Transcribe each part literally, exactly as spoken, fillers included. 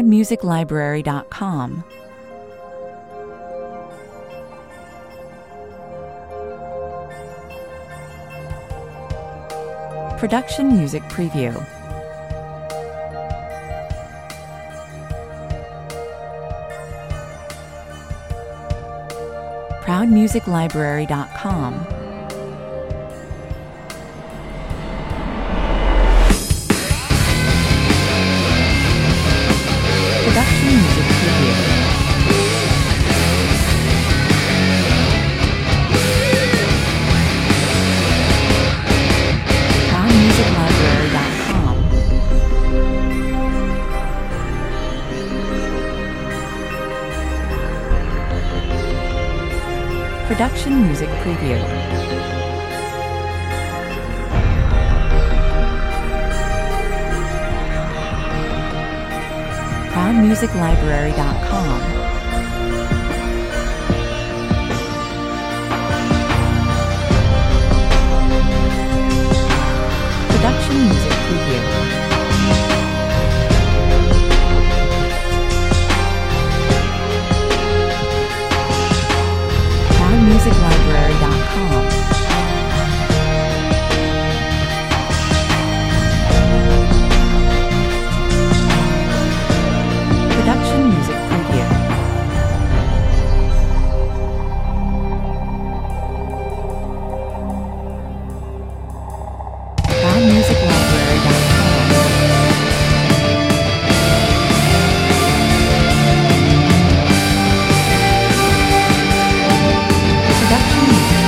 proud music library dot com. Production Music Preview. proud music library dot com. Production Music Preview. proud music library dot com. Production Music Preview. proud music library dot com. Production Music Preview. proud music library dot com. Production Music Preview. proud music library dot com. Production Music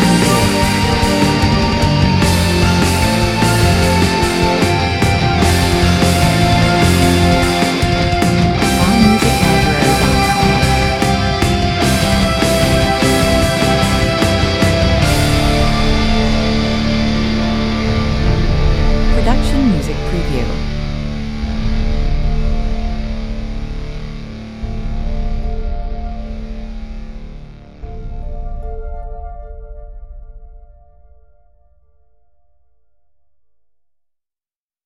Production Music Preview.